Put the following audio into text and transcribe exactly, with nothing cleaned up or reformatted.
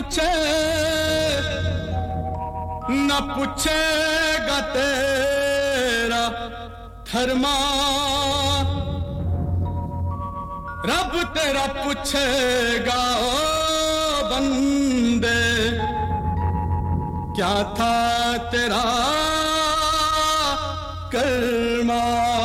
पूछे न पूछेगा तेरा धर्मा, रब तेरा पूछेगा ओ बंदे क्या था तेरा कर्मा।